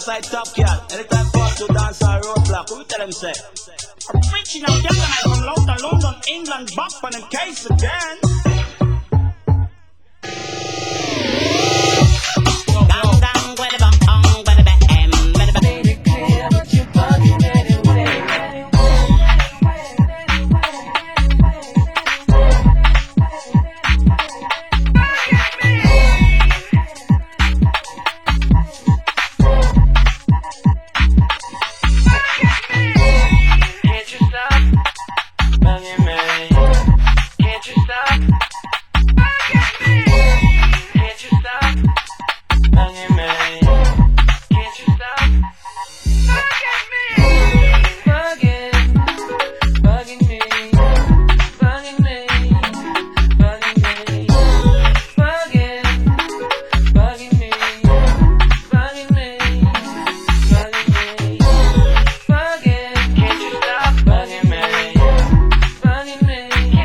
Westside Top Cat. Anytime for to dance or roadblock, who tell them say? Original Captain from London, England, back on the case again.